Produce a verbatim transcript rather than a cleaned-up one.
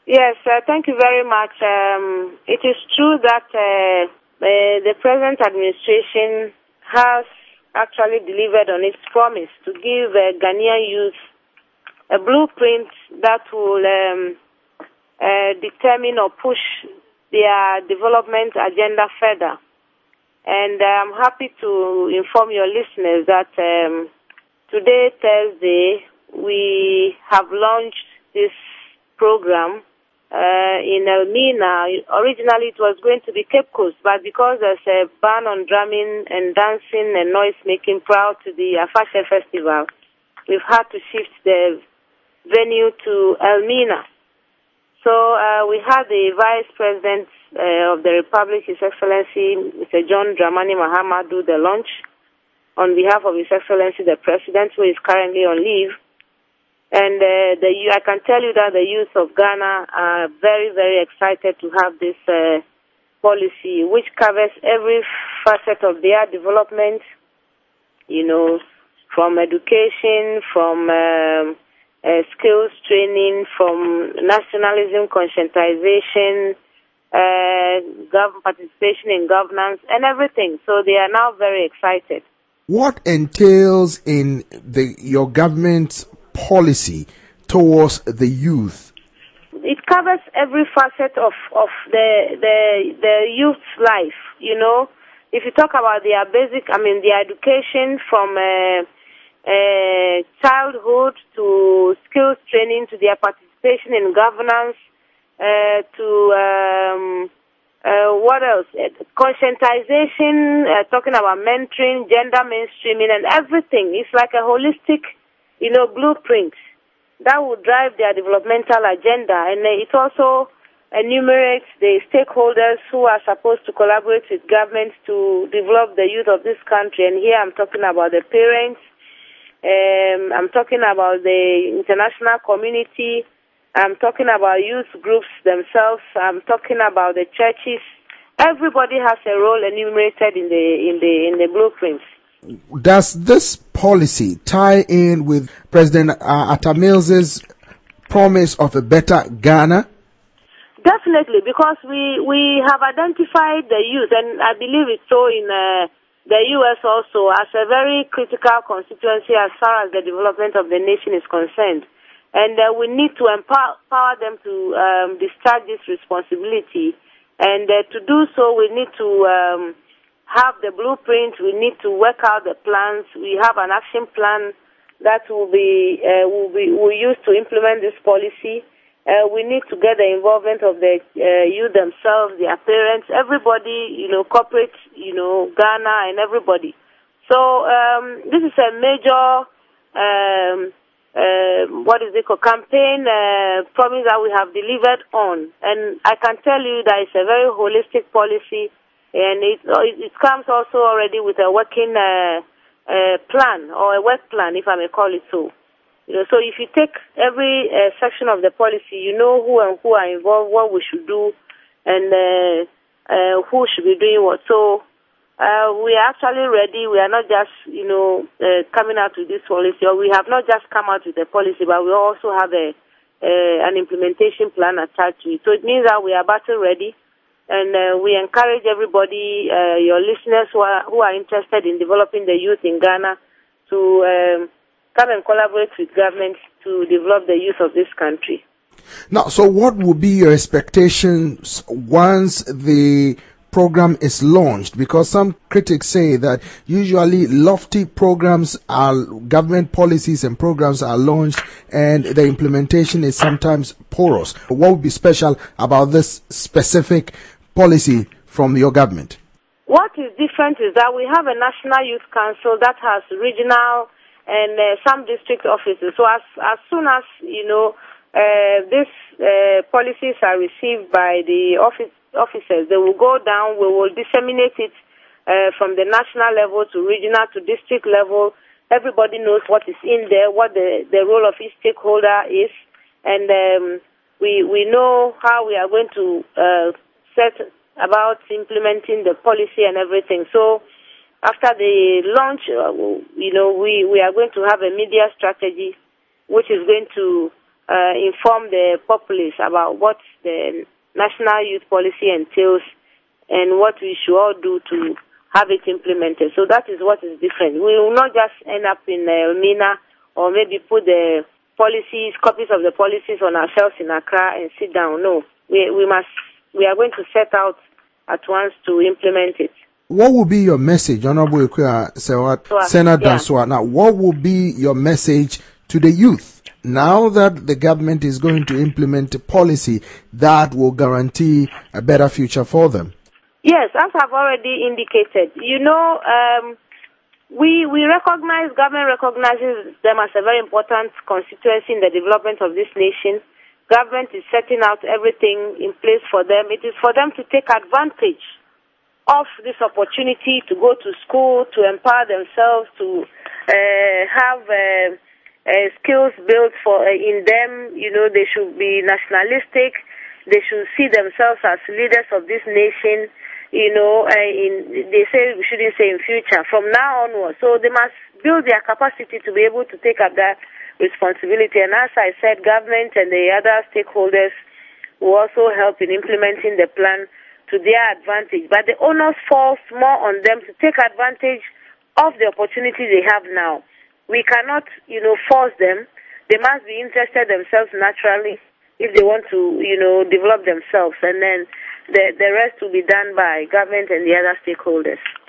Yes, uh, thank you very much. Um, it is true that uh, uh, the present administration has actually delivered on its promise to give uh, Ghanaian youth a blueprint that will um, uh, determine or push their development agenda further. And uh, I'm happy to inform your listeners that um, today, Thursday, we have launched this program uh, in Elmina. Originally, it was going to be Cape Coast, but because there's a ban on drumming and dancing and noise making prior to the Afashe Festival, we've had to shift the venue to Elmina. So uh, we had the Vice President uh, of the Republic, His Excellency Mister John Dramani Mahama, do the launch on behalf of His Excellency the President, who is currently on leave. And uh, the, I can tell you that the youth of Ghana are very, very excited to have this uh, policy, which covers every facet of their development, you know, from education, from um, uh, skills training, from nationalism, conscientization, uh, gov- participation in governance, and everything. So they are now very excited. What entails in the your government's policy towards the youth? It covers every facet of, of the, the the youth's life, you know. If you talk about their basic, I mean, their education from uh, uh, childhood to skills training to their participation in governance uh, to um, uh, what else? Uh, conscientization, uh, talking about mentoring, gender mainstreaming, and everything. It's like a holistic, you know, blueprint that will drive their developmental agenda. And it also enumerates the stakeholders who are supposed to collaborate with governments to develop the youth of this country. And here I'm talking about the parents, um, I'm talking about the international community, I'm talking about youth groups themselves, I'm talking about the churches. Everybody has a role enumerated in the in the in the blueprints. Does this policy tie in with President uh, Atta Mills's promise of a better Ghana? Definitely, because we, we have identified the youth, and I believe it's so in uh, the U S also, as a very critical constituency as far as the development of the nation is concerned. And uh, we need to empower, empower them to um, discharge this responsibility. And uh, to do so, we need to um, have the blueprint, we need to work out the plans. We have an action plan that will be uh, will be will use to implement this policy. Uh, we need to get the involvement of the uh, youth themselves, their parents, everybody, you know, corporate, you know, Ghana and everybody. So um, this is a major, um, uh, what is it called, campaign uh, promise that we have delivered on. And I can tell you that it's a very holistic policy. And it, it comes also already with a working uh, uh, plan, or a work plan, if I may call it so. You know, so if you take every uh, section of the policy, you know who and who are involved, what we should do, and uh, uh, who should be doing what. So uh, we are actually ready. We are not just, you know, uh, coming out with this policy, or we have not just come out with the policy, but we also have a uh, an implementation plan attached to it. So it means that we are battle ready. And uh, we encourage everybody, uh, your listeners who are, who are interested in developing the youth in Ghana, to um, come and collaborate with governments to develop the youth of this country. Now, so what would be your expectations once the program is launched? Because some critics say that usually lofty programs are, government policies and programs are launched and the implementation is sometimes porous. What would be special about this specific policy from your government? What is different is that we have a National Youth Council that has regional and uh, some district offices. So as as soon as, you know, uh, these uh, policies are received by the office officers, they will go down, we will disseminate it uh, from the national level to regional to district level. Everybody knows what is in there, what the, the role of each stakeholder is, and um, we we know how we are going to uh, set about implementing the policy and everything. So after the launch, uh, you know, we, we are going to have a media strategy which is going to uh, inform the populace about what the national youth policy entails and what we should all do to have it implemented. So that is what is different. We will not just end up in uh, Elmina or maybe put the policies, copies of the policies on our shelves in Accra and sit down. No, we we must. We are going to set out at once to implement it. What will be your message, Honorable Ikuya Sewat, Senator yeah. Dansoa? Now, what will be your message to the youth now that the government is going to implement a policy that will guarantee a better future for them? Yes, as I've already indicated, you know, um, we we recognize, government recognizes them as a very important constituency in the development of this nation. Government is setting out everything in place for them. It is for them to take advantage of this opportunity to go to school, to empower themselves, to uh, have uh, uh, skills built for uh, in them. You know, they should be nationalistic. They should see themselves as leaders of this nation. You know, uh, in, they say we shouldn't say in future, from now onwards. So they must build their capacity to be able to take up that responsibility. And as I said, government and the other stakeholders will also help in implementing the plan to their advantage. But the onus falls more on them to take advantage of the opportunity they have now. We cannot, you know, force them. They must be interested themselves naturally if they want to, you know, develop themselves. And then the, the rest will be done by government and the other stakeholders.